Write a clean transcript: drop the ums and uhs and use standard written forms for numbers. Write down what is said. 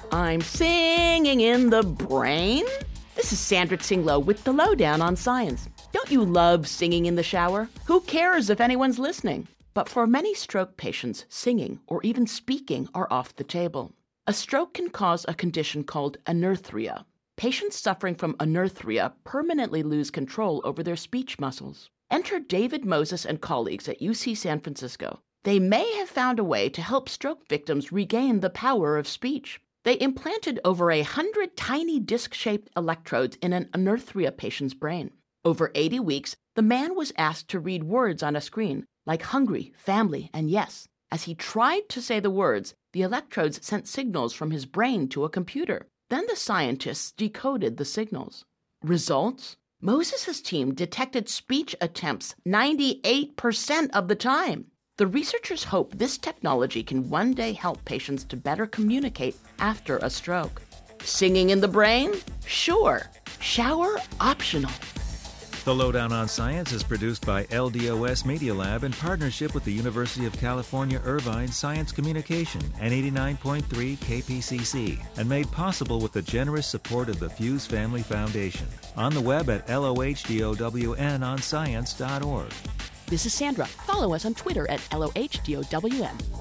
I'm singing in the brain? This is Sandra Tsinglow with the Lowdown on Science. Don't you love singing in the shower? Who cares if anyone's listening? But for many stroke patients, singing or even speaking are off the table. A stroke can cause a condition called anerthria. Patients suffering from anerthria permanently lose control over their speech muscles. Enter David Moses and colleagues at UC San Francisco. They may have found a way to help stroke victims regain the power of speech. They implanted over 100 tiny disc-shaped electrodes in an anerthria patient's brain. Over 80 weeks, the man was asked to read words on a screen, like hungry, family, and yes. As he tried to say the words, the electrodes sent signals from his brain to a computer. Then the scientists decoded the signals. Results? Moses' team detected speech attempts 98% of the time. The researchers hope this technology can one day help patients to better communicate after a stroke. Singing in the brain? Sure. Shower optional. The Lowdown on Science is produced by LDOS Media Lab in partnership with the University of California, Irvine Science Communication and 89.3 KPCC, and made possible with the generous support of the Fuse Family Foundation. On the web at LOHDOWNonscience.org. This is Sandra. Follow us on Twitter at LOHDOWN.